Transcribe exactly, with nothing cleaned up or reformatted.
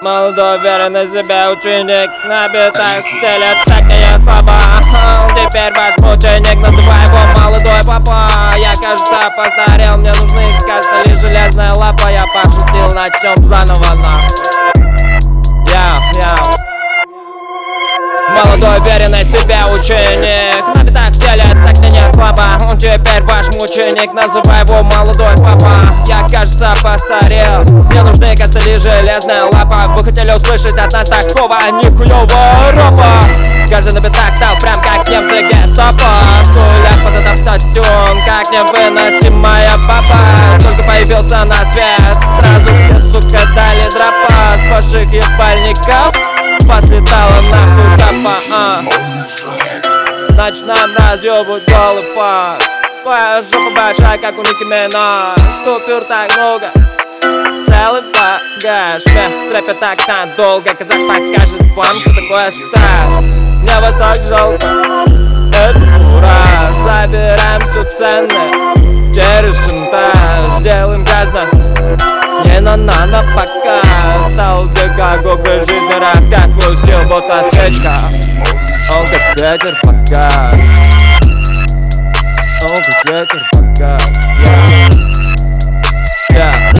Молодой, уверенный в себе ученик, на битах стелет, так не слабо. Теперь ваш ученик, называй его молодой папа. Я, кажется, постарел, мне нужны костыли, железная лапа. Я пошутил, начнем заново, нахуй. Яу, яу. Молодой, уверенный в себе ученик, на битах стелет, так не слабо. Он теперь ваш мученик, называй его молодой папа. Я, кажется, постарел, мне нужны костыли, железная лапа. Вы хотели услышать от нас такого нихуевого ропа? Каждый на битах стал прям как немцы гестапо. Скулят под автотюн, как невыносимая баба. Только появился на свет, сразу все, сука, дали дропа. С ваших ебальников послетала нахуй капа, а. Значит, нам разъебут голый факт. Твоя жопа большая, как у Ники Минаж. Штупер так много, целый багаж. Мне трэпят так надолго, казах покажет вам, что такое стаж. Мне вас так жалко, это кураж. Забираем все ценное через шантаж. Делаем грязно, не на нано пока. Стал как губы, жизнь рассказ. Пустил будто свечка, он как ветер пока. Он как ветер пока. Yeah. Yeah.